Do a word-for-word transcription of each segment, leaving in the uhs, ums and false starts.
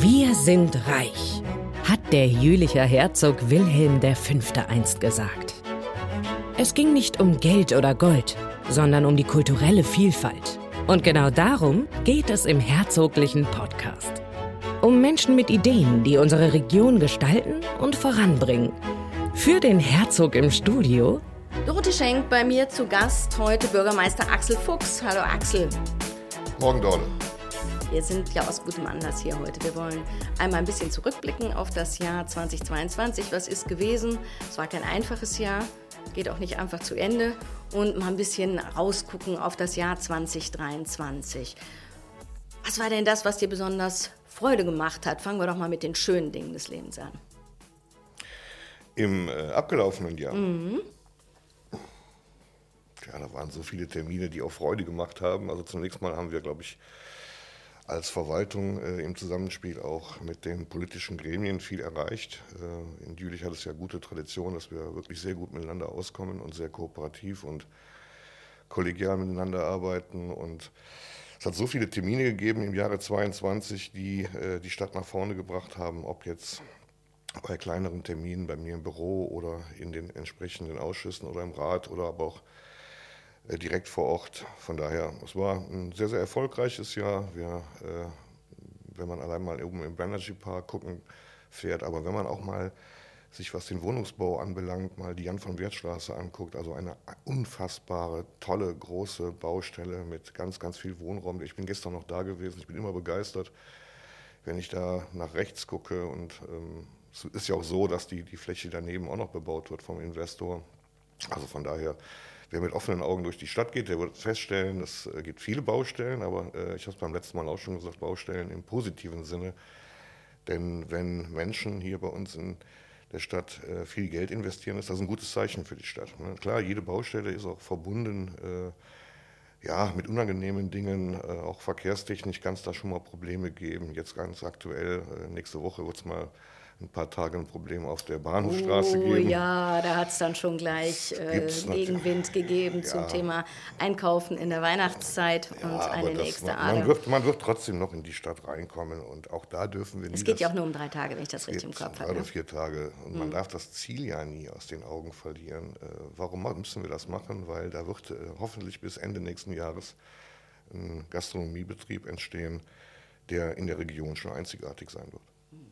Wir sind reich, hat der Jülicher Herzog Wilhelm der Fünfte einst gesagt. Es ging nicht um Geld oder Gold, sondern um die kulturelle Vielfalt. Und genau darum geht es im Herzoglichen Podcast. Um Menschen mit Ideen, die unsere Region gestalten und voranbringen. Für den Herzog im Studio Dorothee Schenk, bei mir zu Gast heute Bürgermeister Axel Fuchs. Hallo Axel. Morgen, Dorle. Wir sind ja aus gutem Anlass hier heute. Wir wollen einmal ein bisschen zurückblicken auf das Jahr zweitausendzweiundzwanzig. Was ist gewesen? Es war kein einfaches Jahr, geht auch nicht einfach zu Ende. Und mal ein bisschen rausgucken auf das Jahr zweitausenddreiundzwanzig. Was war denn das, was dir besonders Freude gemacht hat? Fangen wir doch mal mit den schönen Dingen des Lebens an. Im äh, abgelaufenen Jahr? Mhm. Ja, da waren so viele Termine, die auch Freude gemacht haben. Also zunächst mal haben wir, glaube ich, als Verwaltung äh, im Zusammenspiel auch mit den politischen Gremien viel erreicht. Äh, in Jülich hat es ja gute Tradition, dass wir wirklich sehr gut miteinander auskommen und sehr kooperativ und kollegial miteinander arbeiten. Und es hat so viele Termine gegeben im Jahre zweiundzwanzig, die äh, die Stadt nach vorne gebracht haben, ob jetzt bei kleineren Terminen bei mir im Büro oder in den entsprechenden Ausschüssen oder im Rat oder aber auch direkt vor Ort. Von daher, es war ein sehr, sehr erfolgreiches Jahr. Wir, äh, wenn man allein mal oben im Banerjee Park gucken fährt, aber wenn man auch mal sich, was den Wohnungsbau anbelangt, mal die Jan-von-Wert-Straße anguckt, also eine unfassbare, tolle, große Baustelle mit ganz, ganz viel Wohnraum. Ich bin gestern noch da gewesen, ich bin immer begeistert, wenn ich da nach rechts gucke. Und ähm, es ist ja auch so, dass die, die Fläche daneben auch noch bebaut wird vom Investor. Also von daher, wer mit offenen Augen durch die Stadt geht, der wird feststellen, es gibt viele Baustellen, aber äh, ich habe es beim letzten Mal auch schon gesagt, Baustellen im positiven Sinne. Denn wenn Menschen hier bei uns in der Stadt äh, viel Geld investieren, ist das ein gutes Zeichen für die Stadt. Ne? Klar, jede Baustelle ist auch verbunden äh, ja, mit unangenehmen Dingen, äh, auch verkehrstechnisch kann es da schon mal Probleme geben. Jetzt ganz aktuell, äh, nächste Woche wird es mal ein paar Tage ein Problem auf der Bahnhofstraße oh, geben. Ja, da hat es dann schon gleich äh, Gegenwind gegeben ja. zum Thema Einkaufen in der Weihnachtszeit ja, und eine das, nächste man, Ader. Man wird, man wird trotzdem noch in die Stadt reinkommen und auch da dürfen wir nie... Es geht das, ja auch nur um drei Tage, wenn ich das richtig im Kopf habe. Drei oder ne? vier Tage und mhm. man darf das Ziel ja nie aus den Augen verlieren. Äh, warum müssen wir das machen? Weil da wird äh, hoffentlich bis Ende nächsten Jahres ein Gastronomiebetrieb entstehen, der in der Region schon einzigartig sein wird.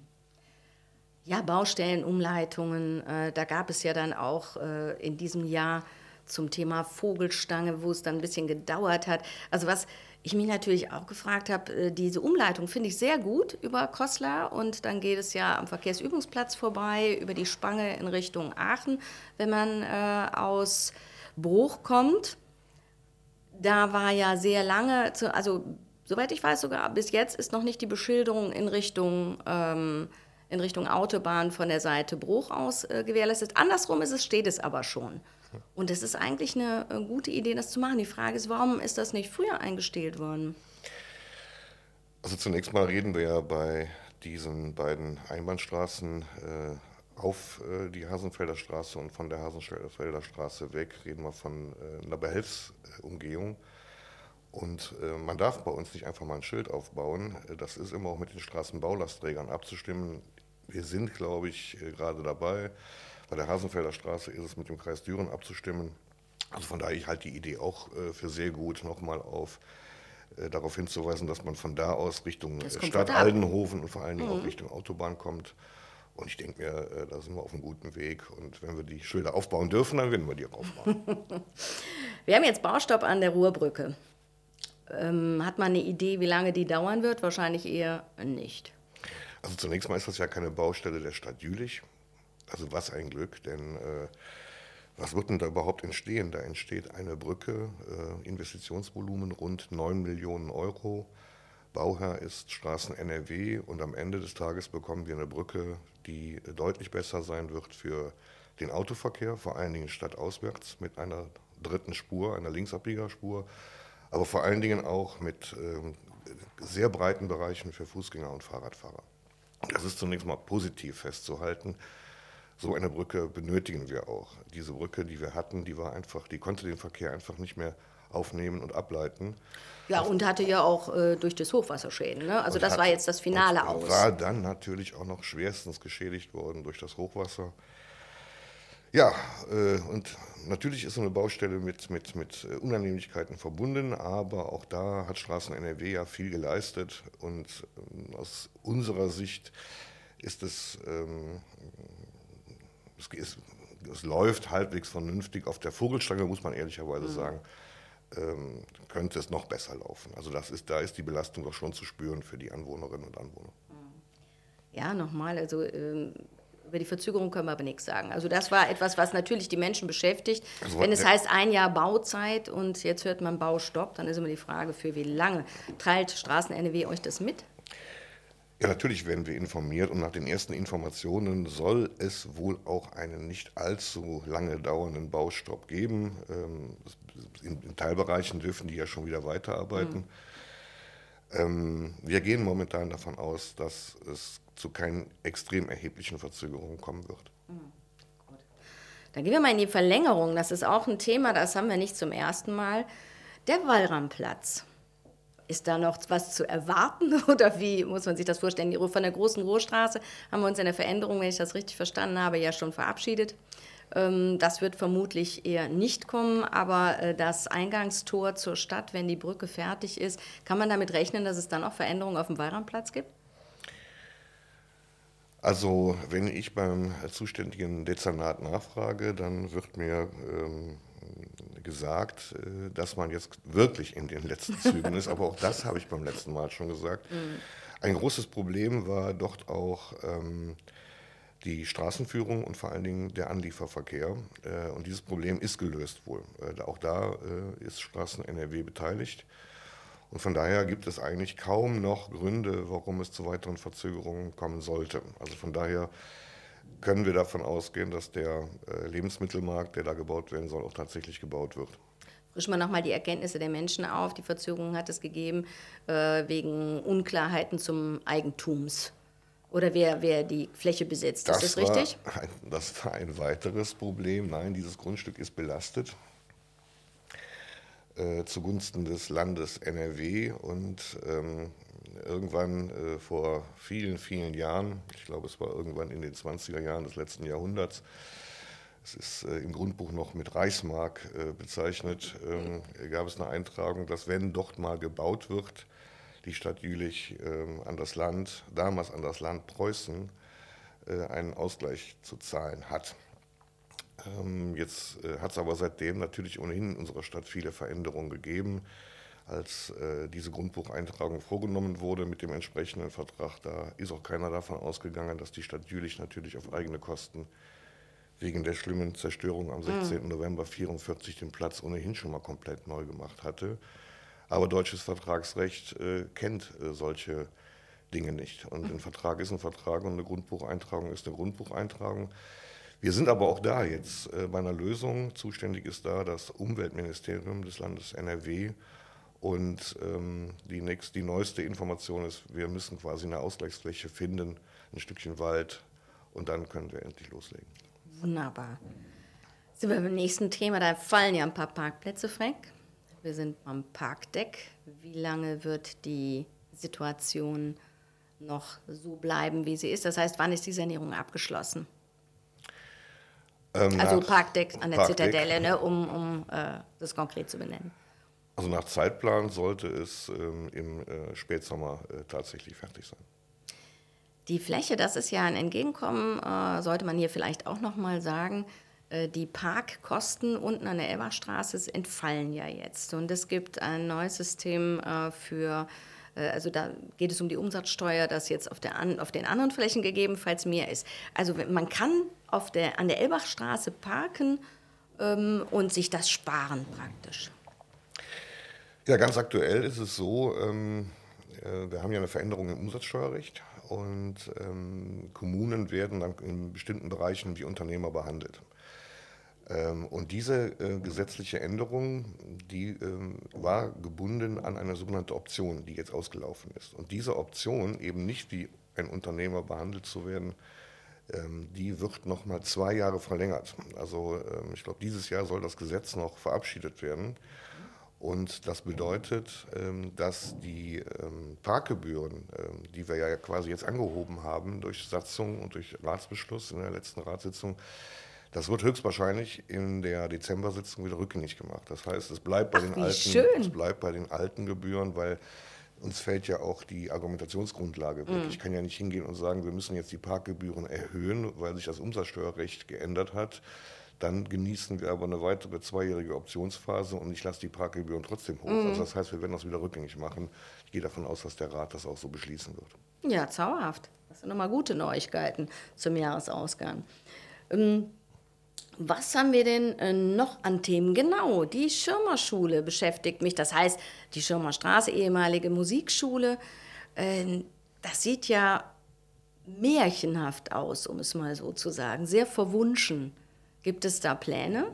Ja, Baustellenumleitungen, äh, da gab es ja dann auch äh, in diesem Jahr zum Thema Vogelstange, wo es dann ein bisschen gedauert hat. Also was ich mich natürlich auch gefragt habe, äh, diese Umleitung finde ich sehr gut über Koslar und dann geht es ja am Verkehrsübungsplatz vorbei, über die Spange in Richtung Aachen, wenn man äh, aus Bruch kommt. Da war ja sehr lange, zu, also soweit ich weiß sogar, bis jetzt ist noch nicht die Beschilderung in Richtung... Ähm, in Richtung Autobahn von der Seite Bruch aus äh, gewährleistet. Andersrum ist es, steht es aber schon. Und es ist eigentlich eine, eine gute Idee, das zu machen. Die Frage ist, warum ist das nicht früher eingestellt worden? Also zunächst mal reden wir ja bei diesen beiden Einbahnstraßen äh, auf äh, die Hasenfelder Straße und von der Hasenfelder Straße weg, reden wir von äh, einer Behelfsumgehung. Und äh, man darf bei uns nicht einfach mal ein Schild aufbauen. Das ist immer auch mit den Straßenbaulastträgern abzustimmen. Wir sind, glaube ich, gerade dabei. Bei der Hasenfelder Straße ist es mit dem Kreis Düren abzustimmen. Also von daher, ich halte die Idee auch äh, für sehr gut, nochmal auf, äh, darauf hinzuweisen, dass man von da aus Richtung Stadt Aldenhoven und vor allen Dingen mhm. auch Richtung Autobahn kommt. Und ich denke mir, äh, da sind wir auf einem guten Weg. Und wenn wir die Schilder aufbauen dürfen, dann werden wir die auch aufbauen. Wir haben jetzt Baustopp an der Ruhrbrücke. Ähm, hat man eine Idee, wie lange die dauern wird? Wahrscheinlich eher nicht. Also zunächst mal ist das ja keine Baustelle der Stadt Jülich. Also was ein Glück, denn äh, was wird denn da überhaupt entstehen? Da entsteht eine Brücke, äh, Investitionsvolumen rund neun Millionen Euro. Bauherr ist Straßen N R W und am Ende des Tages bekommen wir eine Brücke, die deutlich besser sein wird für den Autoverkehr, vor allen Dingen stadtauswärts mit einer dritten Spur, einer Linksabbiegerspur, aber vor allen Dingen auch mit ähm, sehr breiten Bereichen für Fußgänger und Fahrradfahrer. Das ist zunächst mal positiv festzuhalten. So eine Brücke benötigen wir auch. Diese Brücke, die wir hatten, die war einfach, die konnte den Verkehr einfach nicht mehr aufnehmen und ableiten. Ja, und hatte ja auch äh, durch das Hochwasser Schäden. Ne? Also das hat, war jetzt das Finale und aus. War dann natürlich auch noch schwerstens geschädigt worden durch das Hochwasser. Ja, äh, und natürlich ist so eine Baustelle mit, mit, mit Unannehmlichkeiten verbunden, aber auch da hat Straßen N R W ja viel geleistet und ähm, aus unserer Sicht ist es, ähm, es, ist, es läuft halbwegs vernünftig. Auf der Vogelstange, muss man ehrlicherweise mhm. sagen, ähm, könnte es noch besser laufen. Also das ist, da ist die Belastung doch schon zu spüren für die Anwohnerinnen und Anwohner. Ja, nochmal, also ähm über die Verzögerung können wir aber nichts sagen. Also das war etwas, was natürlich die Menschen beschäftigt. Also, wenn es heißt ein Jahr Bauzeit und jetzt hört man Baustopp, dann ist immer die Frage, für wie lange. Teilt Straßen N R W euch das mit? Ja, natürlich werden wir informiert und nach den ersten Informationen soll es wohl auch einen nicht allzu lange dauernden Baustopp geben. In, in Teilbereichen dürfen die ja schon wieder weiterarbeiten. Mhm. Wir gehen momentan davon aus, dass es zu keinen extrem erheblichen Verzögerungen kommen wird. Mhm. Gut. Dann gehen wir mal in die Verlängerung. Das ist auch ein Thema, das haben wir nicht zum ersten Mal. Der Wallramplatz. Ist da noch was zu erwarten oder wie muss man sich das vorstellen? Von der großen Ruhrstraße haben wir uns in der Veränderung, wenn ich das richtig verstanden habe, ja schon verabschiedet. Das wird vermutlich eher nicht kommen, aber das Eingangstor zur Stadt, wenn die Brücke fertig ist, kann man damit rechnen, dass es dann auch Veränderungen auf dem Wallramplatz gibt? Also wenn ich beim zuständigen Dezernat nachfrage, dann wird mir ähm, gesagt, dass man jetzt wirklich in den letzten Zügen ist, aber auch das habe ich beim letzten Mal schon gesagt. Mhm. Ein großes Problem war dort auch ähm, die Straßenführung und vor allen Dingen der Anlieferverkehr. Äh, und dieses Problem ist gelöst wohl. Äh, auch da äh, ist Straßen N R W beteiligt. Und von daher gibt es eigentlich kaum noch Gründe, warum es zu weiteren Verzögerungen kommen sollte. Also von daher können wir davon ausgehen, dass der äh, Lebensmittelmarkt, der da gebaut werden soll, auch tatsächlich gebaut wird. Frischen wir nochmal die Erkenntnisse der Menschen auf. Die Verzögerung hat es gegeben äh, wegen Unklarheiten zum Eigentums. Oder wer, wer die Fläche besitzt. Das ist das richtig? War ein, das war ein weiteres Problem. Nein, dieses Grundstück ist belastet äh, zugunsten des Landes N R W. Und ähm, irgendwann äh, vor vielen, vielen Jahren, ich glaube es war irgendwann in den zwanziger Jahren des letzten Jahrhunderts, es ist äh, im Grundbuch noch mit Reichsmark äh, bezeichnet, äh, gab es eine Eintragung, dass wenn dort mal gebaut wird, die Stadt Jülich äh, an das Land, damals an das Land Preußen, äh, einen Ausgleich zu zahlen hat. Ähm, jetzt äh, hat es aber seitdem natürlich ohnehin in unserer Stadt viele Veränderungen gegeben. Als äh, diese Grundbucheintragung vorgenommen wurde mit dem entsprechenden Vertrag, da ist auch keiner davon ausgegangen, dass die Stadt Jülich natürlich auf eigene Kosten wegen der schlimmen Zerstörung am sechzehnten November neunzehnhundertvierundvierzig den Platz ohnehin schon mal komplett neu gemacht hatte. Aber deutsches Vertragsrecht äh, kennt äh, solche Dinge nicht. Und ein Vertrag ist ein Vertrag und eine Grundbucheintragung ist eine Grundbucheintragung. Wir sind aber auch da jetzt äh, bei einer Lösung. Zuständig ist da das Umweltministerium des Landes N R W. Und ähm, die, nächst, die neueste Information ist, wir müssen quasi eine Ausgleichsfläche finden, ein Stückchen Wald, und dann können wir endlich loslegen. Wunderbar. Sind wir beim nächsten Thema, da fallen ja ein paar Parkplätze, Frank. Wir sind am Parkdeck. Wie lange wird die Situation noch so bleiben, wie sie ist? Das heißt, wann ist die Sanierung abgeschlossen? Ähm, also Parkdeck an der Parkdeck. Zitadelle, ne, um, um äh, das konkret zu benennen. Also nach Zeitplan sollte es ähm, im äh, Spätsommer äh, tatsächlich fertig sein. Die Fläche, das ist ja ein Entgegenkommen, äh, sollte man hier vielleicht auch noch mal sagen. Äh, die Parkkosten unten an der Elbachstraße entfallen ja jetzt. Und es gibt ein neues System äh, für, äh, also da geht es um die Umsatzsteuer, das jetzt auf, der an, auf den anderen Flächen gegebenenfalls mehr ist. Also man kann auf der, an der Elbachstraße parken ähm, und sich das sparen praktisch. Ja, ganz aktuell ist es so, ähm, äh, wir haben ja eine Veränderung im Umsatzsteuerrecht. Und ähm, Kommunen werden dann in bestimmten Bereichen wie Unternehmer behandelt. Ähm, und diese äh, gesetzliche Änderung, die ähm, war gebunden an eine sogenannte Option, die jetzt ausgelaufen ist. Und diese Option, eben nicht wie ein Unternehmer behandelt zu werden, ähm, die wird noch mal zwei Jahre verlängert. Also ähm, ich glaube, dieses Jahr soll das Gesetz noch verabschiedet werden. Und das bedeutet, ähm, dass die ähm, Parkgebühren, ähm, die wir ja quasi jetzt angehoben haben durch Satzung und durch Ratsbeschluss in der letzten Ratssitzung, das wird höchstwahrscheinlich in der Dezember-Sitzung wieder rückgängig gemacht. Das heißt, es bleibt bei Ach, den wie alten, schön. es bleibt bei den alten Gebühren, weil uns fällt ja auch die Argumentationsgrundlage weg. Ich kann ja nicht hingehen und sagen, wir müssen jetzt die Parkgebühren erhöhen, weil sich das Umsatzsteuerrecht geändert hat. Dann genießen wir aber eine weitere zweijährige Optionsphase und ich lasse die Parkgebühren trotzdem hoch. Mhm. Also das heißt, wir werden das wieder rückgängig machen. Ich gehe davon aus, dass der Rat das auch so beschließen wird. Ja, zauberhaft. Das sind nochmal gute Neuigkeiten zum Jahresausgang. Ähm, was haben wir denn äh, noch an Themen? Genau, die Schirmerschule beschäftigt mich. Das heißt, die Schirmerstraße, ehemalige Musikschule, äh, das sieht ja märchenhaft aus, um es mal so zu sagen. Sehr verwunschen. Gibt es da Pläne?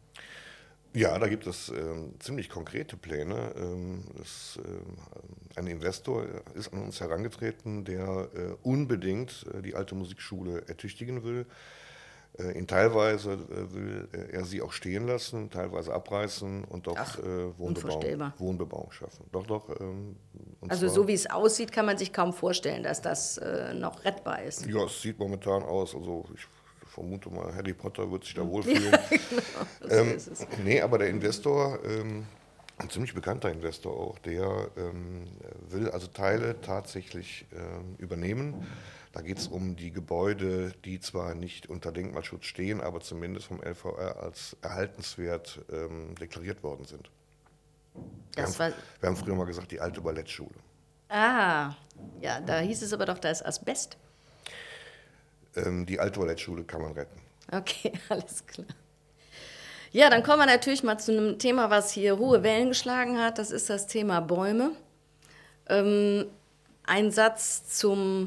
Ja, da gibt es ähm, ziemlich konkrete Pläne. Ähm, das, ähm, ein Investor ist an uns herangetreten, der äh, unbedingt äh, die alte Musikschule ertüchtigen will. Äh, in teilweise äh, will er sie auch stehen lassen, teilweise abreißen und doch Ach, äh, Wohnbebauung, Wohnbebauung schaffen. Doch, doch. Ähm, also so wie es aussieht, kann man sich kaum vorstellen, dass das äh, noch rettbar ist. Ja, es sieht momentan aus. Also ich vermute mal, Harry Potter wird sich da wohlfühlen. Ja, genau, so ähm, ist es. Nee, aber der Investor, ähm, ein ziemlich bekannter Investor auch, der ähm, will also Teile tatsächlich ähm, übernehmen. Da geht es um die Gebäude, die zwar nicht unter Denkmalschutz stehen, aber zumindest vom L V R als erhaltenswert ähm, deklariert worden sind. Wir haben, war... wir haben früher mal gesagt, die alte Ballettschule. Ah, ja, da hieß es aber doch, da ist Asbest. Die alte Ballettschule kann man retten. Okay, alles klar. Ja, dann kommen wir natürlich mal zu einem Thema, was hier hohe Wellen geschlagen hat. Das ist das Thema Bäume. Ähm, ein Satz zum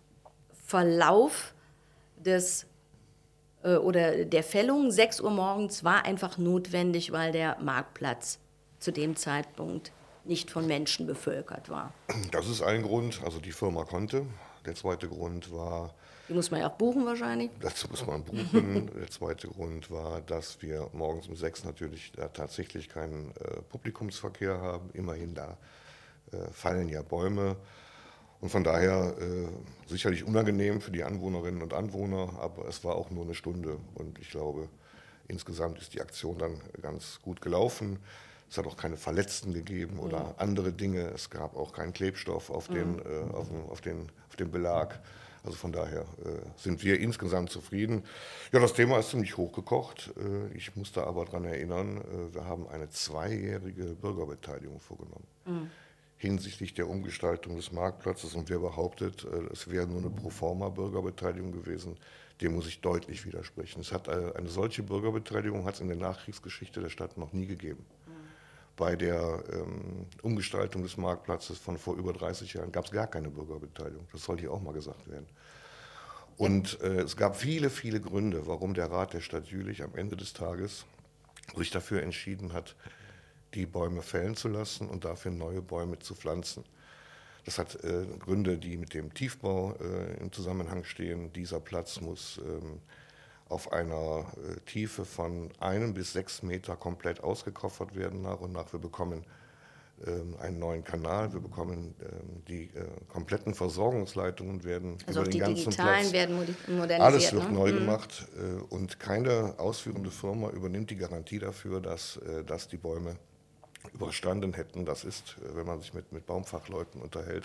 Verlauf des äh, oder der Fällung. sechs Uhr morgens war einfach notwendig, weil der Marktplatz zu dem Zeitpunkt nicht von Menschen bevölkert war. Das ist ein Grund, also die Firma konnte. Der zweite Grund war... Die muss man ja auch buchen wahrscheinlich. Das muss man buchen. Der zweite Grund war, dass wir morgens um sechs natürlich da tatsächlich keinen äh, Publikumsverkehr haben. Immerhin da äh, fallen ja Bäume. Und von daher äh, sicherlich unangenehm für die Anwohnerinnen und Anwohner, aber es war auch nur eine Stunde. Und ich glaube, insgesamt ist die Aktion dann ganz gut gelaufen. Es hat auch keine Verletzten gegeben oder mhm. andere Dinge. Es gab auch keinen Klebstoff auf den, mhm. äh, auf den, auf den, auf den Belag. Also von daher äh, sind wir insgesamt zufrieden. Ja, das Thema ist ziemlich hochgekocht. Äh, ich muss da aber daran erinnern, äh, wir haben eine zweijährige Bürgerbeteiligung vorgenommen. Mhm. Hinsichtlich der Umgestaltung des Marktplatzes. Und wer behauptet, äh, es wäre nur eine Proforma-Bürgerbeteiligung gewesen, dem muss ich deutlich widersprechen. Es hat äh, eine solche Bürgerbeteiligung hat es in der Nachkriegsgeschichte der Stadt noch nie gegeben. Mhm. Bei der ähm, Umgestaltung des Marktplatzes von vor über dreißig Jahren gab es gar keine Bürgerbeteiligung. Das soll hier auch mal gesagt werden. Und äh, es gab viele, viele Gründe, warum der Rat der Stadt Jülich am Ende des Tages sich dafür entschieden hat, die Bäume fällen zu lassen und dafür neue Bäume zu pflanzen. Das hat äh, Gründe, die mit dem Tiefbau äh, im Zusammenhang stehen. Dieser Platz muss ähm, auf einer äh, Tiefe von einem bis sechs Meter komplett ausgekoffert werden nach und nach. Wir bekommen ähm, einen neuen Kanal, wir bekommen ähm, die äh, kompletten Versorgungsleitungen werden also über den ganzen Platz. Also die digitalen werden modernisiert. Alles wird ne? neu mhm. gemacht äh, und keine ausführende Firma übernimmt die Garantie dafür, dass, äh, dass die Bäume überstanden hätten. Das ist, äh, wenn man sich mit, mit Baumfachleuten unterhält,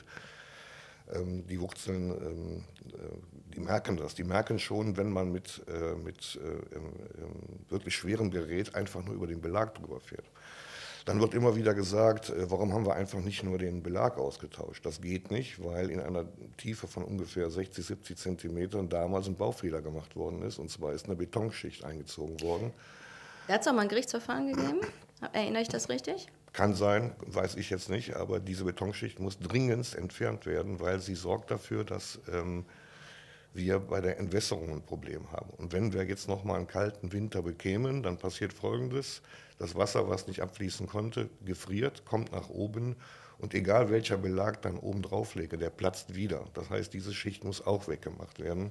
die Wurzeln, die merken das. Die merken schon, wenn man mit, mit wirklich schwerem Gerät einfach nur über den Belag drüber fährt. Dann wird immer wieder gesagt, warum haben wir einfach nicht nur den Belag ausgetauscht? Das geht nicht, weil in einer Tiefe von ungefähr sechzig, siebzig Zentimetern damals ein Baufehler gemacht worden ist. Und zwar ist eine Betonschicht eingezogen worden. Da hat es auch mal ein Gerichtsverfahren gegeben. Erinnere ich das richtig? Kann sein, weiß ich jetzt nicht, aber diese Betonschicht muss dringendst entfernt werden, weil sie sorgt dafür, dass ähm, wir bei der Entwässerung ein Problem haben. Und wenn wir jetzt nochmal einen kalten Winter bekämen, dann passiert Folgendes: Das Wasser, was nicht abfließen konnte, gefriert, kommt nach oben und egal welcher Belag dann oben drauf lege, der platzt wieder. Das heißt, diese Schicht muss auch weggemacht werden.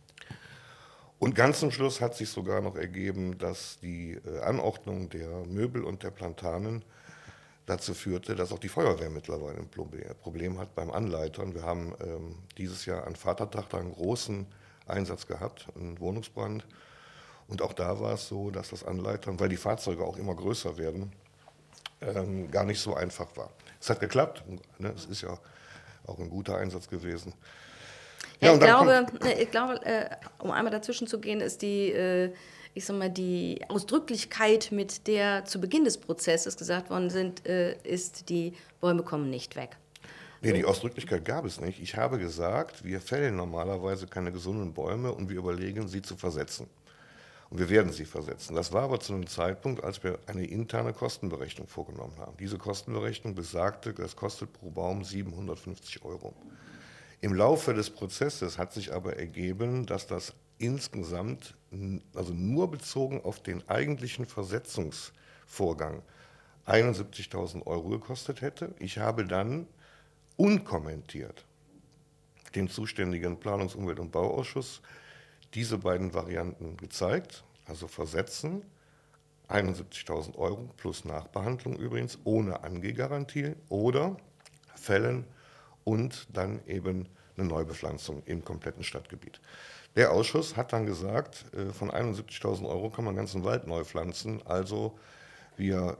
Und ganz zum Schluss hat sich sogar noch ergeben, dass die äh, Anordnung der Möbel und der Plantanen dazu führte, dass auch die Feuerwehr mittlerweile ein Problem hat beim Anleitern. Wir haben ähm, dieses Jahr an Vatertag da einen großen Einsatz gehabt, einen Wohnungsbrand. Und auch da war es so, dass das Anleitern, weil die Fahrzeuge auch immer größer werden, ähm, gar nicht so einfach war. Es hat geklappt, ne? Es ist ja auch ein guter Einsatz gewesen. Ja, ja ich, glaube, ich glaube, äh, um einmal dazwischen zu gehen, ist die, äh, ich sag mal, die Ausdrücklichkeit, mit der zu Beginn des Prozesses gesagt worden sind, äh, ist, die Bäume kommen nicht weg. Nee, die Ausdrücklichkeit gab es nicht. Ich habe gesagt, wir fällen normalerweise keine gesunden Bäume und wir überlegen, sie zu versetzen. Und wir werden sie versetzen. Das war aber zu einem Zeitpunkt, als wir eine interne Kostenberechnung vorgenommen haben. Diese Kostenberechnung besagte, das kostet pro Baum siebenhundertfünfzig Euro. Im Laufe des Prozesses hat sich aber ergeben, dass das insgesamt, also nur bezogen auf den eigentlichen Versetzungsvorgang, einundsiebzigtausend Euro gekostet hätte. Ich habe dann unkommentiert dem zuständigen Planungs-, Umwelt- und Bauausschuss diese beiden Varianten gezeigt, also versetzen, einundsiebzigtausend Euro plus Nachbehandlung übrigens, ohne Angehgarantie, oder fällen und dann eben eine Neubepflanzung im kompletten Stadtgebiet. Der Ausschuss hat dann gesagt, von einundsiebzigtausend Euro kann man den ganzen Wald neu pflanzen, also wir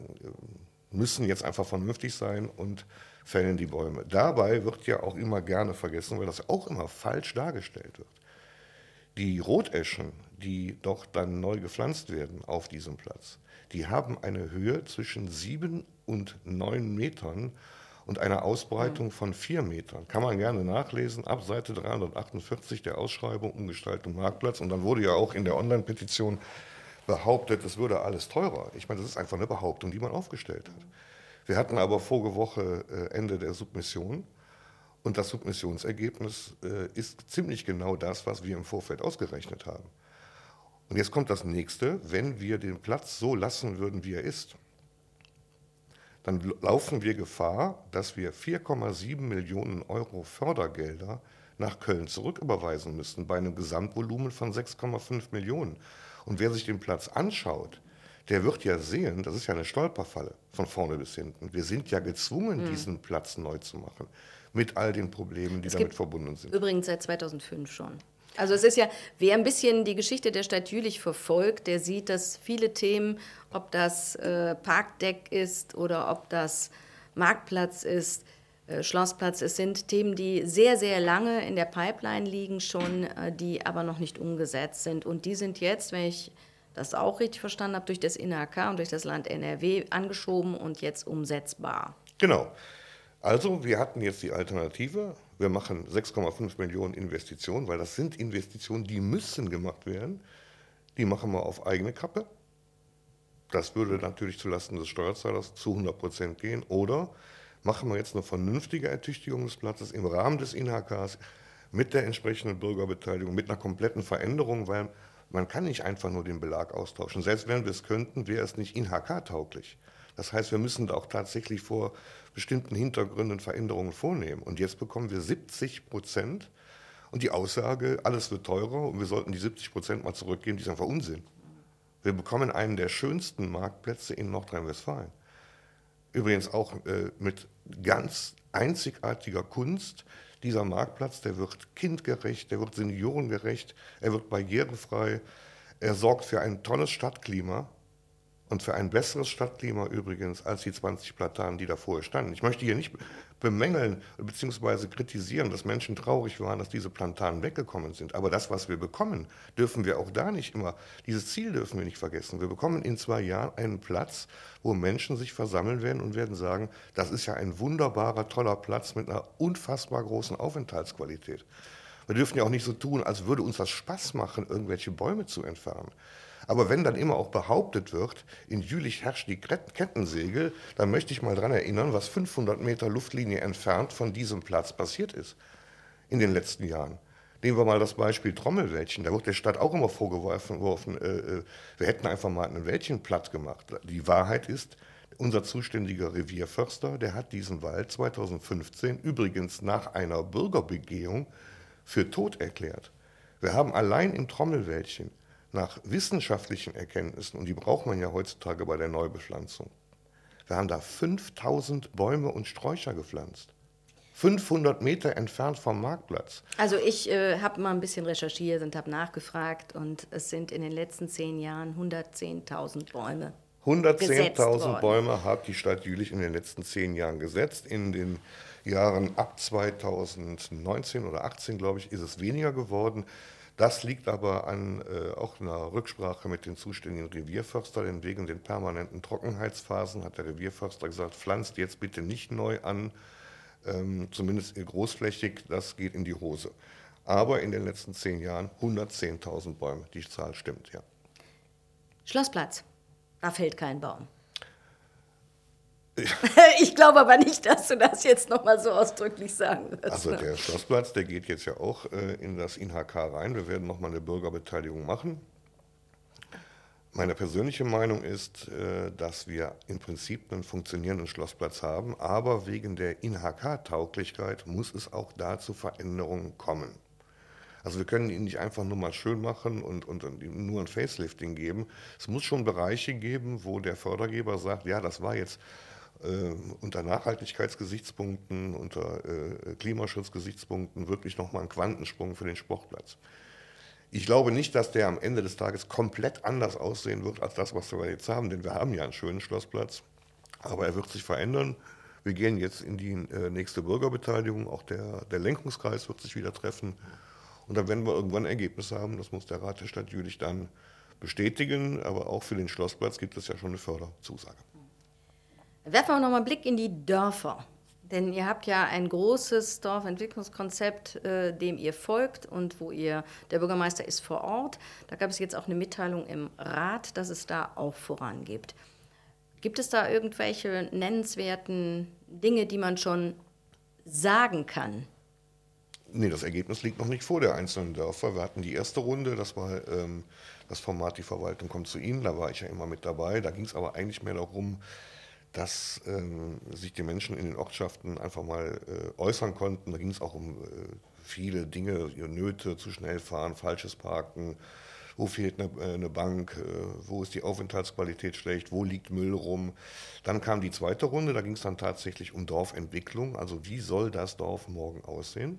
müssen jetzt einfach vernünftig sein und fällen die Bäume. Dabei wird ja auch immer gerne vergessen, weil das auch immer falsch dargestellt wird. Die Roteschen, die doch dann neu gepflanzt werden auf diesem Platz, die haben eine Höhe zwischen sieben und neun Metern und eine Ausbreitung von vier Metern. Kann man gerne nachlesen, ab Seite dreihundertachtundvierzig der Ausschreibung Umgestaltung Marktplatz. Und dann wurde ja auch in der Online-Petition behauptet, es würde alles teurer. Ich meine, das ist einfach eine Behauptung, die man aufgestellt hat. Wir hatten aber vorige Woche äh, Ende der Submission. Und das Submissionsergebnis äh, ist ziemlich genau das, was wir im Vorfeld ausgerechnet haben. Und jetzt kommt das Nächste. Wenn wir den Platz so lassen würden, wie er ist, dann laufen wir Gefahr, dass wir vier Komma sieben Millionen Euro Fördergelder nach Köln zurücküberweisen müssten, bei einem Gesamtvolumen von sechs Komma fünf Millionen. Und wer sich den Platz anschaut, der wird ja sehen, das ist ja eine Stolperfalle von vorne bis hinten. Wir sind ja gezwungen, hm. diesen Platz neu zu machen. Mit all den Problemen, die es damit verbunden sind. Übrigens seit zweitausendfünf schon. Also es ist ja, wer ein bisschen die Geschichte der Stadt Jülich verfolgt, der sieht, dass viele Themen, ob das äh, Parkdeck ist oder ob das Marktplatz ist, äh, Schlossplatz ist, sind Themen, die sehr, sehr lange in der Pipeline liegen schon, äh, die aber noch nicht umgesetzt sind. Und die sind jetzt, wenn ich das auch richtig verstanden habe, durch das N H K und durch das Land N R W angeschoben und jetzt umsetzbar. Genau. Also, wir hatten jetzt die Alternative, wir machen sechs Komma fünf Millionen Investitionen, weil das sind Investitionen, die müssen gemacht werden. Die machen wir auf eigene Kappe. Das würde natürlich zulasten des Steuerzahlers zu hundert Prozent gehen. Oder machen wir jetzt eine vernünftige Ertüchtigung des Platzes im Rahmen des N H Ks mit der entsprechenden Bürgerbeteiligung, mit einer kompletten Veränderung, weil man kann nicht einfach nur den Belag austauschen. Selbst wenn wir es könnten, wäre es nicht N H K-tauglich. Das heißt, wir müssen da auch tatsächlich vor bestimmten Hintergründen Veränderungen vornehmen. Und jetzt bekommen wir siebzig Prozent und die Aussage, alles wird teurer und wir sollten die siebzig Prozent mal zurückgeben, die ist einfach Unsinn. Wir bekommen einen der schönsten Marktplätze in Nordrhein-Westfalen. Übrigens auch äh, mit ganz einzigartiger Kunst. Dieser Marktplatz, der wird kindgerecht, der wird seniorengerecht, er wird barrierefrei, er sorgt für ein tolles Stadtklima. Und für ein besseres Stadtklima übrigens als die zwanzig Platanen, die da vorher standen. Ich möchte hier nicht bemängeln bzw. kritisieren, dass Menschen traurig waren, dass diese Platanen weggekommen sind. Aber das, was wir bekommen, dürfen wir auch da nicht immer, dieses Ziel dürfen wir nicht vergessen. Wir bekommen in zwei Jahren einen Platz, wo Menschen sich versammeln werden und werden sagen, das ist ja ein wunderbarer, toller Platz mit einer unfassbar großen Aufenthaltsqualität. Wir dürfen ja auch nicht so tun, als würde uns das Spaß machen, irgendwelche Bäume zu entfernen. Aber wenn dann immer auch behauptet wird, in Jülich herrscht die Kettensäge, dann möchte ich mal daran erinnern, was fünfhundert Meter Luftlinie entfernt von diesem Platz passiert ist in den letzten Jahren. Nehmen wir mal das Beispiel Trommelwäldchen. Da wird der Stadt auch immer vorgeworfen, äh, wir hätten einfach mal ein Wäldchen platt gemacht. Die Wahrheit ist, unser zuständiger Revierförster, der hat diesen Wald zweitausendfünfzehn übrigens nach einer Bürgerbegehung für tot erklärt. Wir haben allein im Trommelwäldchen nach wissenschaftlichen Erkenntnissen, und die braucht man ja heutzutage bei der Neubepflanzung, Wir haben da fünftausend Bäume und Sträucher gepflanzt. fünfhundert Meter entfernt vom Marktplatz. Also ich äh, habe mal ein bisschen recherchiert und habe nachgefragt und es sind in den letzten zehn Jahren hundertzehntausend Bäume. hundertzehntausend Bäume hat die Stadt Jülich in den letzten zehn Jahren gesetzt. In den Jahren ab zweitausendneunzehn oder achtzehn, glaube ich, ist es weniger geworden. Das liegt aber an äh, auch einer Rücksprache mit den zuständigen Revierförster, denn wegen den permanenten Trockenheitsphasen hat der Revierförster gesagt, pflanzt jetzt bitte nicht neu an, ähm, zumindest großflächig, das geht in die Hose. Aber in den letzten zehn Jahren hundertzehntausend Bäume, die Zahl stimmt, ja. Schlossplatz, da fällt kein Baum. Ich glaube aber nicht, dass du das jetzt nochmal so ausdrücklich sagen wirst. Also der Schlossplatz, der geht jetzt ja auch äh, in das I N H K rein. Wir werden nochmal eine Bürgerbeteiligung machen. Meine persönliche Meinung ist, äh, dass wir im Prinzip einen funktionierenden Schlossplatz haben, aber wegen der I N H K-Tauglichkeit muss es auch da zu Veränderungen kommen. Also wir können ihn nicht einfach nur mal schön machen und, und, und ihm nur ein Facelifting geben. Es muss schon Bereiche geben, wo der Fördergeber sagt, ja, das war jetzt äh, unter Nachhaltigkeitsgesichtspunkten, unter äh, Klimaschutzgesichtspunkten wirklich nochmal ein Quantensprung für den Sportplatz. Ich glaube nicht, dass der am Ende des Tages komplett anders aussehen wird als das, was wir jetzt haben, denn wir haben ja einen schönen Schlossplatz, aber er wird sich verändern. Wir gehen jetzt in die äh, nächste Bürgerbeteiligung, auch der, der Lenkungskreis wird sich wieder treffen. Und dann werden wir irgendwann Ergebnisse haben, das muss der Rat der Stadt Jülich dann bestätigen, aber auch für den Schlossplatz gibt es ja schon eine Förderzusage. Werfen wir noch mal einen Blick in die Dörfer, denn ihr habt ja ein großes Dorfentwicklungskonzept, äh, dem ihr folgt und wo ihr, der Bürgermeister ist vor Ort. Da gab es jetzt auch eine Mitteilung im Rat, dass es da auch vorangeht. Gibt es da irgendwelche nennenswerten Dinge, die man schon sagen kann? Nee, das Ergebnis liegt noch nicht vor der einzelnen Dörfer. Wir hatten die erste Runde, das war ähm, das Format, die Verwaltung kommt zu Ihnen, da war ich ja immer mit dabei. Da ging es aber eigentlich mehr darum, dass ähm, sich die Menschen in den Ortschaften einfach mal äh, äußern konnten. Da ging es auch um äh, viele Dinge, Nöte, zu schnell fahren, falsches Parken, wo fehlt eine, äh, eine Bank, äh, wo ist die Aufenthaltsqualität schlecht, wo liegt Müll rum. Dann kam die zweite Runde, da ging es dann tatsächlich um Dorfentwicklung, also wie soll das Dorf morgen aussehen?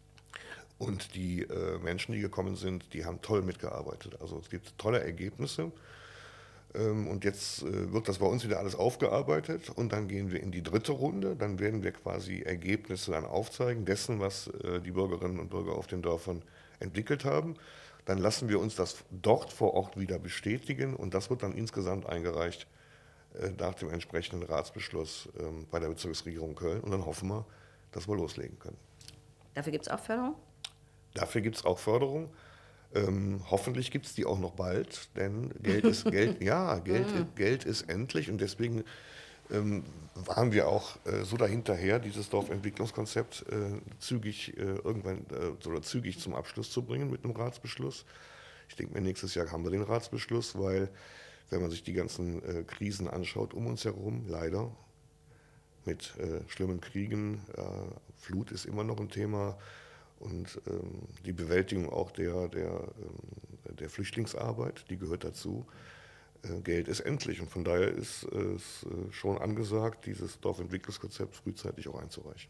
Und die äh, Menschen, die gekommen sind, die haben toll mitgearbeitet. Also es gibt tolle Ergebnisse. Ähm, und jetzt äh, wird das bei uns wieder alles aufgearbeitet. Und dann gehen wir in die dritte Runde. Dann werden wir quasi Ergebnisse dann aufzeigen dessen, was äh, die Bürgerinnen und Bürger auf den Dörfern entwickelt haben. Dann lassen wir uns das dort vor Ort wieder bestätigen. Und das wird dann insgesamt eingereicht äh, nach dem entsprechenden Ratsbeschluss äh, bei der Bezirksregierung Köln. Und dann hoffen wir, dass wir loslegen können. Dafür gibt es auch Förderung? Dafür gibt es auch Förderung. Ähm, hoffentlich gibt es die auch noch bald, denn Geld ist Geld, ja, Geld, Geld ist endlich und deswegen ähm, waren wir auch äh, so dahinterher, dieses Dorfentwicklungskonzept äh, zügig äh, irgendwann äh, oder zügig zum Abschluss zu bringen mit einem Ratsbeschluss. Ich denke mir, nächstes Jahr haben wir den Ratsbeschluss, weil wenn man sich die ganzen äh, Krisen anschaut um uns herum, leider mit äh, schlimmen Kriegen, äh, Flut ist immer noch ein Thema. Und ähm, die Bewältigung auch der, der, ähm, der Flüchtlingsarbeit, die gehört dazu. Äh, Geld ist endlich und von daher ist es äh, schon angesagt, dieses Dorfentwicklungskonzept frühzeitig auch einzureichen.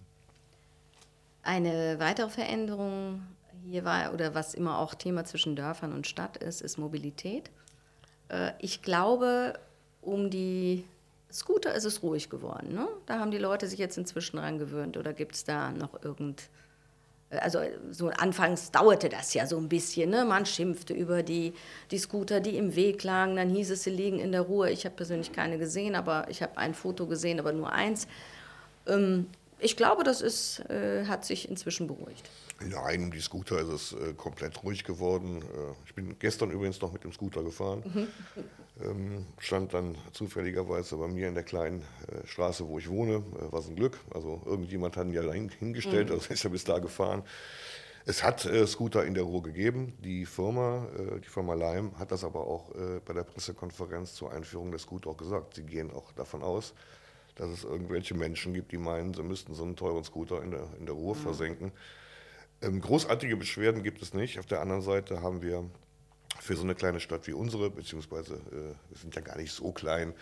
Eine weitere Veränderung hier war, oder was immer auch Thema zwischen Dörfern und Stadt ist, ist Mobilität. Äh, ich glaube, um die Scooter ist es ruhig geworden, ne? Da haben die Leute sich jetzt inzwischen dran gewöhnt oder gibt es da noch irgend... Also so anfangs dauerte das ja so ein bisschen, ne? Man schimpfte über die, die Scooter, die im Weg lagen, dann hieß es, sie liegen in der Ruhe. Ich habe persönlich keine gesehen, aber ich habe ein Foto gesehen, aber nur eins. Ähm, ich glaube, das ist, äh, hat sich inzwischen beruhigt. Nein, um die Scooter ist es äh, komplett ruhig geworden. Äh, ich bin gestern übrigens noch mit dem Scooter gefahren. Mhm. Ähm, stand dann zufälligerweise bei mir in der kleinen äh, Straße, wo ich wohne. Äh, war so ein Glück. Also irgendjemand hat ihn ja dahin hingestellt, mhm. also ist er bis da gefahren. Es hat äh, Scooter in der Ruhr gegeben. Die Firma, äh, die Firma Lime, hat das aber auch äh, bei der Pressekonferenz zur Einführung der Scooter auch gesagt. Sie gehen auch davon aus, dass es irgendwelche Menschen gibt, die meinen, sie müssten so einen teuren Scooter in der, in der Ruhr mhm. versenken. Ähm, großartige Beschwerden gibt es nicht. Auf der anderen Seite haben wir für so eine kleine Stadt wie unsere, beziehungsweise äh, wir sind ja gar nicht so klein,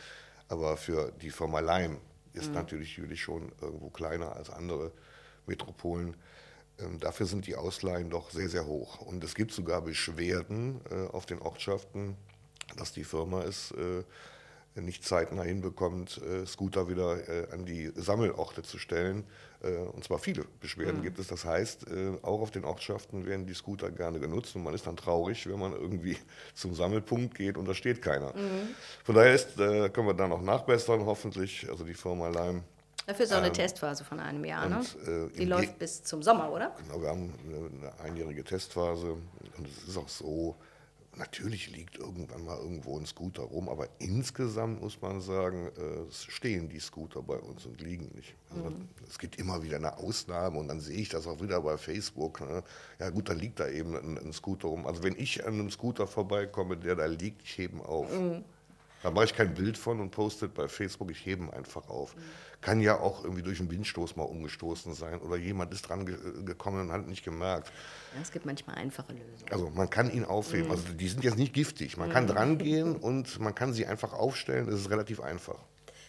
Aber für die Firma Leim ist mhm. natürlich Jülich schon irgendwo kleiner als andere Metropolen. Ähm, dafür sind die Ausleihen doch sehr, sehr hoch. Und es gibt sogar Beschwerden äh, auf den Ortschaften, dass die Firma es äh, nicht zeitnah hinbekommt, äh, Scooter wieder äh, an die Sammelorte zu stellen. Äh, und zwar viele Beschwerden mhm. gibt es. Das heißt, äh, auch auf den Ortschaften werden die Scooter gerne genutzt. Und man ist dann traurig, wenn man irgendwie zum Sammelpunkt geht und da steht keiner. Mhm. Von daher ist, äh, können wir da noch nachbessern, hoffentlich. Also die Firma Leim. Dafür ist auch eine ähm, Testphase von einem Jahr, ne? Und, äh, die läuft Ge- bis zum Sommer, oder? Genau, wir haben eine, eine einjährige Testphase. Und es ist auch so, natürlich liegt irgendwann mal irgendwo ein Scooter rum, aber insgesamt muss man sagen, äh, stehen die Scooter bei uns und liegen nicht. Also mhm. Es gibt immer wieder eine Ausnahme und dann sehe ich das auch wieder bei Facebook. Ne? Ja gut, dann liegt da eben ein, ein Scooter rum. Also wenn ich an einem Scooter vorbeikomme, der da liegt, ich hebe ihn auf. Mhm. Da mache ich kein Bild von und poste bei Facebook, ich hebe ihn einfach auf. Mhm. Kann ja auch irgendwie durch einen Windstoß mal umgestoßen sein oder jemand ist dran ge- gekommen und hat nicht gemerkt. Ja, es gibt manchmal einfache Lösungen. Also man kann ihn aufheben, mhm. also die sind jetzt nicht giftig. Man mhm. kann dran gehen und man kann sie einfach aufstellen, das ist relativ einfach.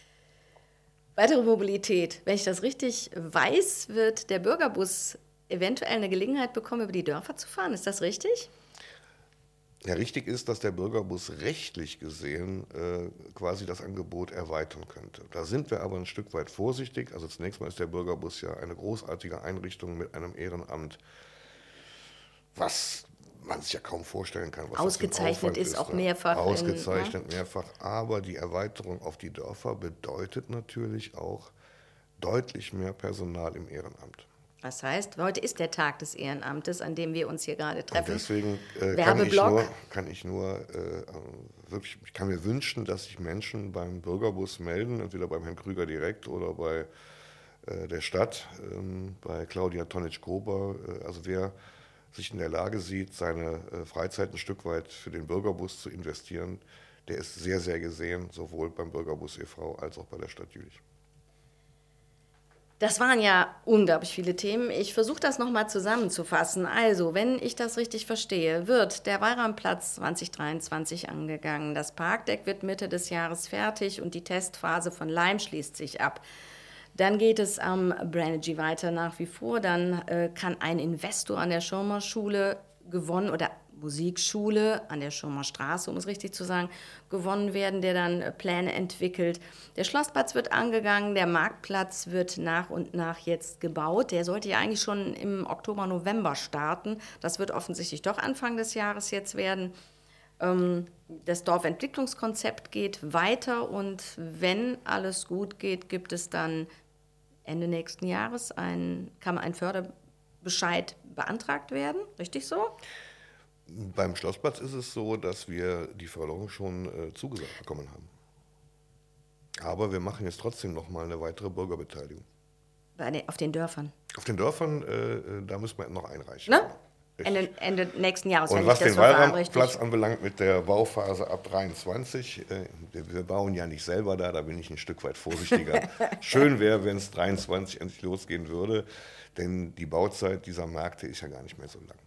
Weitere Mobilität. Wenn ich das richtig weiß, wird der Bürgerbus eventuell eine Gelegenheit bekommen, über die Dörfer zu fahren. Ist das richtig? Ja, richtig ist, dass der Bürgerbus rechtlich gesehen äh, quasi das Angebot erweitern könnte. Da sind wir aber ein Stück weit vorsichtig. Also zunächst mal ist der Bürgerbus ja eine großartige Einrichtung mit einem Ehrenamt, was man sich ja kaum vorstellen kann. Was ausgezeichnet ist, ist auch ne? mehrfach. Ausgezeichnet in, ne? mehrfach. Aber die Erweiterung auf die Dörfer bedeutet natürlich auch deutlich mehr Personal im Ehrenamt. Das heißt, heute ist der Tag des Ehrenamtes, an dem wir uns hier gerade treffen. Und deswegen äh, kann ich nur, kann ich nur äh, wirklich, ich kann mir wünschen, dass sich Menschen beim Bürgerbus melden, entweder beim Herrn Krüger direkt oder bei äh, der Stadt, ähm, bei Claudia Tonic-Gruber. Äh, also wer sich in der Lage sieht, seine äh, Freizeit ein Stück weit für den Bürgerbus zu investieren, der ist sehr, sehr gesehen, sowohl beim Bürgerbus e V als auch bei der Stadt Jülich. Das waren ja unglaublich viele Themen. Ich versuche das nochmal zusammenzufassen. Also, wenn ich das richtig verstehe, wird der Walramplatz zwanzig dreiundzwanzig angegangen. Das Parkdeck wird Mitte des Jahres fertig und die Testphase von Leim schließt sich ab. Dann geht es am Branergy weiter nach wie vor. Dann äh, kann ein Investor an der Schirmer Schule gewonnen oder Musikschule an der Schirmer Straße, um es richtig zu sagen, gewonnen werden, der dann Pläne entwickelt. Der Schlossplatz wird angegangen, der Marktplatz wird nach und nach jetzt gebaut. Der sollte ja eigentlich schon im Oktober, November starten. Das wird offensichtlich doch Anfang des Jahres jetzt werden. Das Dorfentwicklungskonzept geht weiter und wenn alles gut geht, gibt es dann Ende nächsten Jahres ein, kann ein Förderbescheid beantragt werden, richtig so? Beim Schlossplatz ist es so, dass wir die Förderung schon äh, zugesagt bekommen haben. Aber wir machen jetzt trotzdem noch mal eine weitere Bürgerbeteiligung. Bei den, auf den Dörfern? Auf den Dörfern, äh, da müssen wir noch einreichen. Ne? Ende, Ende nächsten Jahres, und wenn was ich das den Walramplatz anbelangt mit der Bauphase ab dreiundzwanzig, äh, wir, wir bauen ja nicht selber da, da bin ich ein Stück weit vorsichtiger. Schön wäre, wenn es dreiundzwanzig endlich losgehen würde, denn die Bauzeit dieser Märkte ist ja gar nicht mehr so lang.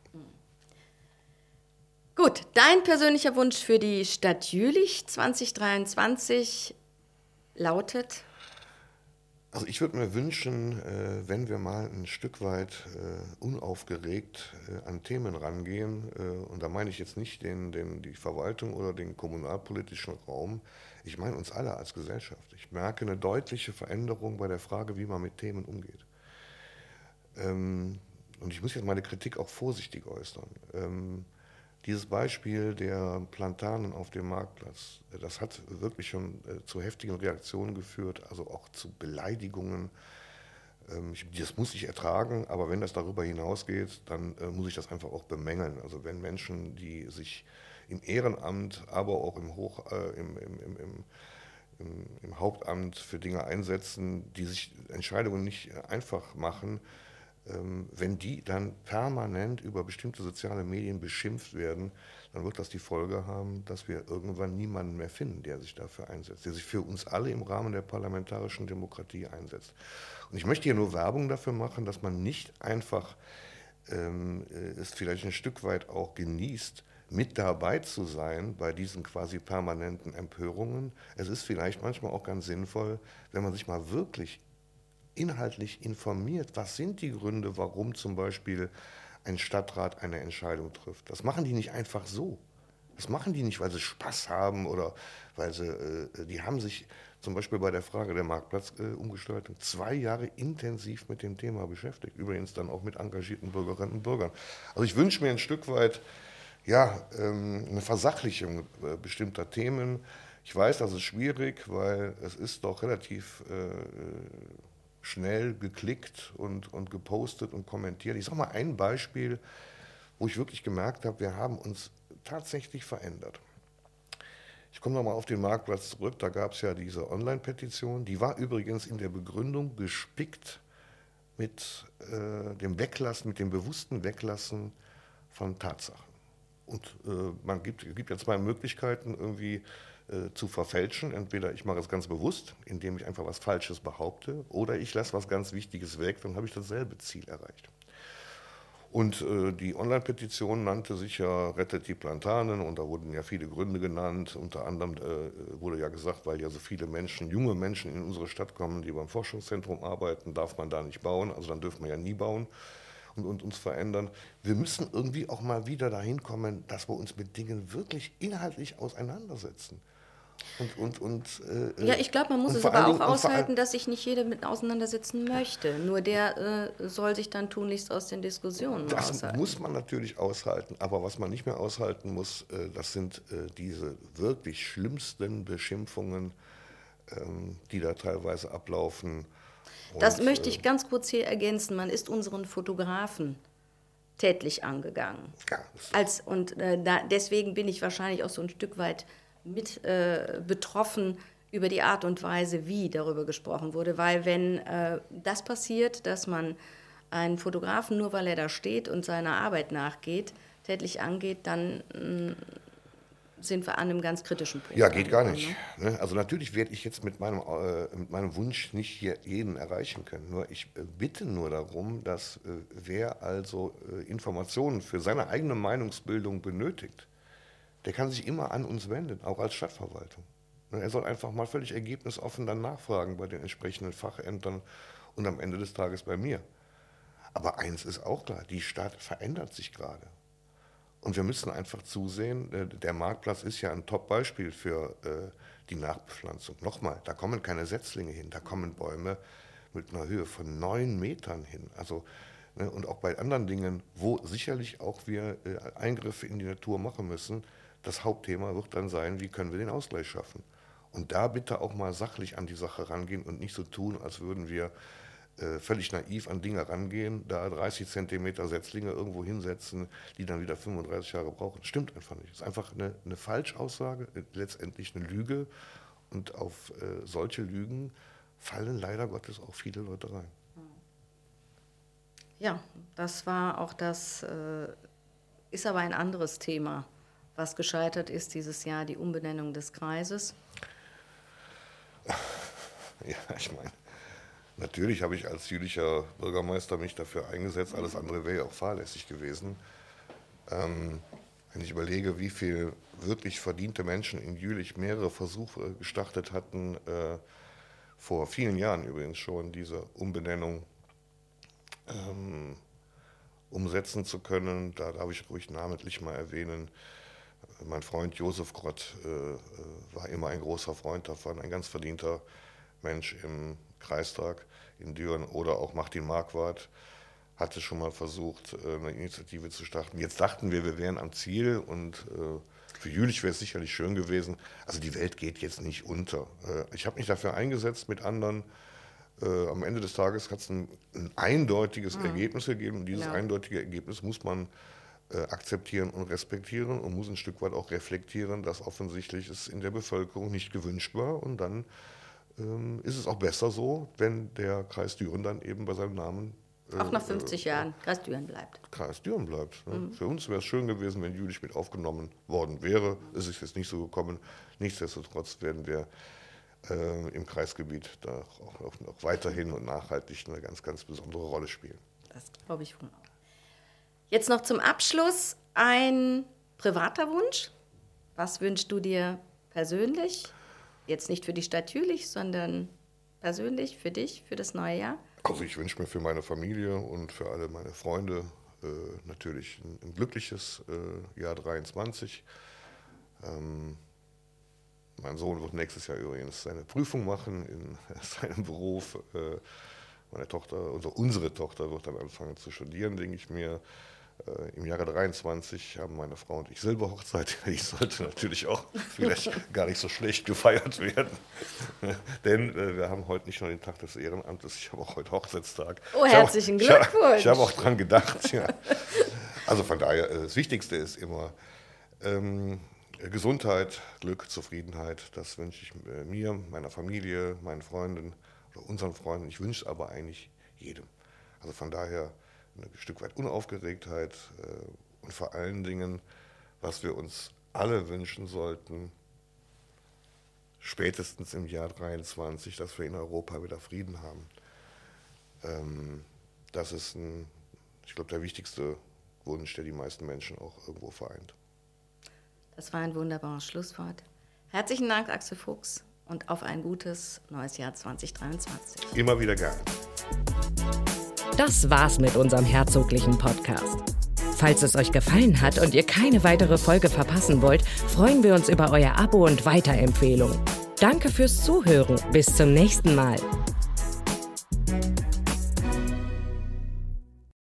Gut, dein persönlicher Wunsch für die Stadt Jülich zwanzig dreiundzwanzig lautet? Also ich würde mir wünschen, äh, wenn wir mal ein Stück weit äh, unaufgeregt äh, an Themen rangehen, äh, und da meine ich jetzt nicht den, den, die Verwaltung oder den kommunalpolitischen Raum, ich meine uns alle als Gesellschaft. Ich merke eine deutliche Veränderung bei der Frage, wie man mit Themen umgeht. Ähm, und ich muss jetzt meine Kritik auch vorsichtig äußern. Ähm, Dieses Beispiel der Plantanen auf dem Marktplatz, das hat wirklich schon äh, zu heftigen Reaktionen geführt, also auch zu Beleidigungen. Ähm, ich, das muss ich ertragen, aber wenn das darüber hinausgeht, dann äh, muss ich das einfach auch bemängeln. Also wenn Menschen, die sich im Ehrenamt, aber auch im, Hoch, äh, im, im, im, im, im, im Hauptamt für Dinge einsetzen, die sich Entscheidungen nicht einfach machen, wenn die dann permanent über bestimmte soziale Medien beschimpft werden, dann wird das die Folge haben, dass wir irgendwann niemanden mehr finden, der sich dafür einsetzt, der sich für uns alle im Rahmen der parlamentarischen Demokratie einsetzt. Und ich möchte hier nur Werbung dafür machen, dass man nicht einfach ähm, es vielleicht ein Stück weit auch genießt, mit dabei zu sein bei diesen quasi permanenten Empörungen. Es ist vielleicht manchmal auch ganz sinnvoll, wenn man sich mal wirklich inhaltlich informiert, was sind die Gründe, warum zum Beispiel ein Stadtrat eine Entscheidung trifft. Das machen die nicht einfach so. Das machen die nicht, weil sie Spaß haben oder weil sie, äh, die haben sich zum Beispiel bei der Frage der Marktplatzumgestaltung äh, zwei Jahre intensiv mit dem Thema beschäftigt. Übrigens dann auch mit engagierten Bürgerinnen und Bürgern. Also ich wünsche mir ein Stück weit, ja, ähm, eine Versachlichung äh, bestimmter Themen. Ich weiß, das ist schwierig, weil es ist doch relativ äh, schnell geklickt und, und gepostet und kommentiert. Ich sage mal ein Beispiel, wo ich wirklich gemerkt habe, wir haben uns tatsächlich verändert. Ich komme nochmal auf den Marktplatz zurück, da gab es ja diese Online-Petition, die war übrigens in der Begründung gespickt mit äh, dem Weglassen, mit dem bewussten Weglassen von Tatsachen. Und äh, man gibt, gibt ja zwei Möglichkeiten irgendwie äh, zu verfälschen. Entweder ich mache es ganz bewusst, indem ich einfach was Falsches behaupte, oder ich lasse was ganz Wichtiges weg, dann habe ich dasselbe Ziel erreicht. Und äh, die Online-Petition nannte sich ja Rettet die Plantanen und da wurden ja viele Gründe genannt. Unter anderem äh, wurde ja gesagt, weil ja so viele Menschen, junge Menschen in unsere Stadt kommen, die beim Forschungszentrum arbeiten, darf man da nicht bauen, also dann dürfen wir ja nie bauen und, und uns verändern. Wir müssen irgendwie auch mal wieder dahin kommen, dass wir uns mit Dingen wirklich inhaltlich auseinandersetzen. Und, und, und, äh, ja, ich glaube, man muss es aber Dingen, auch aushalten, dass sich nicht jeder mit auseinandersetzen möchte. Nur der äh, soll sich dann tunlichst aus den Diskussionen das aushalten. Das muss man natürlich aushalten, aber was man nicht mehr aushalten muss, äh, das sind äh, diese wirklich schlimmsten Beschimpfungen, ähm, die da teilweise ablaufen. Und, das möchte ich äh, ganz kurz hier ergänzen. Man ist unseren Fotografen tätlich angegangen. Ja, das Als, und äh, da, deswegen bin ich wahrscheinlich auch so ein Stück weit mit äh, betroffen über die Art und Weise, wie darüber gesprochen wurde. Weil wenn äh, das passiert, dass man einen Fotografen, nur weil er da steht und seiner Arbeit nachgeht, tätlich angeht, dann mh, sind wir an einem ganz kritischen Punkt. Ja, geht gar angekommen, nicht. ne? Ne? Also natürlich werde ich jetzt mit meinem, äh, mit meinem Wunsch nicht hier jeden erreichen können. Nur ich äh, bitte nur darum, dass äh, wer also äh, Informationen für seine eigene Meinungsbildung benötigt, der kann sich immer an uns wenden, auch als Stadtverwaltung. Ne? Er soll einfach mal völlig ergebnisoffen dann nachfragen bei den entsprechenden Fachämtern und am Ende des Tages bei mir. Aber eins ist auch klar, die Stadt verändert sich gerade. Und wir müssen einfach zusehen, der Marktplatz ist ja ein Top-Beispiel für äh, die Nachbepflanzung. Nochmal, da kommen keine Setzlinge hin, da kommen Bäume mit einer Höhe von neun Metern hin. Also, ne, und auch bei anderen Dingen, wo sicherlich auch wir äh, Eingriffe in die Natur machen müssen, das Hauptthema wird dann sein, wie können wir den Ausgleich schaffen. Und da bitte auch mal sachlich an die Sache rangehen und nicht so tun, als würden wir äh, völlig naiv an Dinge rangehen, da dreißig Zentimeter Setzlinge irgendwo hinsetzen, die dann wieder fünfunddreißig Jahre brauchen. Stimmt einfach nicht. Das ist einfach eine, eine Falschaussage, letztendlich eine Lüge. Und auf äh, solche Lügen fallen leider Gottes auch viele Leute rein. Ja, das war auch das, äh, ist aber ein anderes Thema. Was gescheitert ist dieses Jahr, die Umbenennung des Kreises. Ja, ich meine, natürlich habe ich als jüdischer Bürgermeister mich dafür eingesetzt, alles andere wäre ja auch fahrlässig gewesen. Ähm, wenn ich überlege, wie viele wirklich verdiente Menschen in Jülich mehrere Versuche gestartet hatten, äh, vor vielen Jahren übrigens schon, diese Umbenennung ähm, umsetzen zu können, da darf ich ruhig namentlich mal erwähnen. Mein Freund Josef Grott äh, war immer ein großer Freund davon, ein ganz verdienter Mensch im Kreistag in Düren, oder auch Martin Marquardt hatte schon mal versucht, eine Initiative zu starten. Jetzt dachten wir, wir wären am Ziel, und äh, für Jülich wäre es sicherlich schön gewesen. Also die Welt geht jetzt nicht unter. Äh, ich habe mich dafür eingesetzt mit anderen. Äh, am Ende des Tages hat es ein, ein eindeutiges mhm. Ergebnis gegeben, und dieses ja. eindeutige Ergebnis muss man äh, akzeptieren und respektieren und muss ein Stück weit auch reflektieren, dass offensichtlich es in der Bevölkerung nicht gewünscht war, und dann ist es auch besser so, wenn der Kreis Düren dann eben bei seinem Namen... Äh, auch nach fünfzig äh, Jahren Kreis Düren bleibt. Kreis Düren bleibt. Ne? Mhm. Für uns wäre es schön gewesen, wenn Jülich mit aufgenommen worden wäre. Es ist jetzt nicht so gekommen. Nichtsdestotrotz werden wir äh, im Kreisgebiet da auch, auch noch weiterhin und nachhaltig eine ganz, ganz besondere Rolle spielen. Das glaube ich wohl auch. Jetzt noch zum Abschluss ein privater Wunsch? Was wünschst du dir persönlich? Jetzt nicht für die Stadt Jülich, sondern persönlich für dich, für das neue Jahr? Also ich wünsche mir für meine Familie und für alle meine Freunde äh, natürlich ein, ein glückliches äh, Jahr dreiundzwanzig. Ähm, mein Sohn wird nächstes Jahr übrigens seine Prüfung machen in seinem Beruf. Äh, meine Tochter, also unsere Tochter wird dann anfangen zu studieren, denke ich mir. Äh, Im Jahre dreiundzwanzig haben meine Frau und ich Silberhochzeit. Ich sollte natürlich auch vielleicht gar nicht so schlecht gefeiert werden. Denn äh, wir haben heute nicht nur den Tag des Ehrenamtes, ich habe auch heute Hochzeitstag. Oh, herzlichen ich Glückwunsch. Hab, ich habe auch dran gedacht. Ja. Also von daher, äh, das Wichtigste ist immer ähm, Gesundheit, Glück, Zufriedenheit. Das wünsche ich äh, mir, meiner Familie, meinen Freunden oder unseren Freunden. Ich wünsche es aber eigentlich jedem. Also von daher ein Stück weit Unaufgeregtheit äh, und vor allen Dingen, was wir uns alle wünschen sollten, spätestens im Jahr dreiundzwanzig, dass wir in Europa wieder Frieden haben. Ähm, das ist, ein, ich glaube, der wichtigste Wunsch, der die meisten Menschen auch irgendwo vereint. Das war ein wunderbares Schlusswort. Herzlichen Dank, Axel Fuchs, und auf ein gutes neues Jahr zwanzig dreiundzwanzig. Immer wieder gerne. Das war's mit unserem herzoglichen Podcast. Falls es euch gefallen hat und ihr keine weitere Folge verpassen wollt, freuen wir uns über euer Abo und Weiterempfehlung. Danke fürs Zuhören. Bis zum nächsten Mal.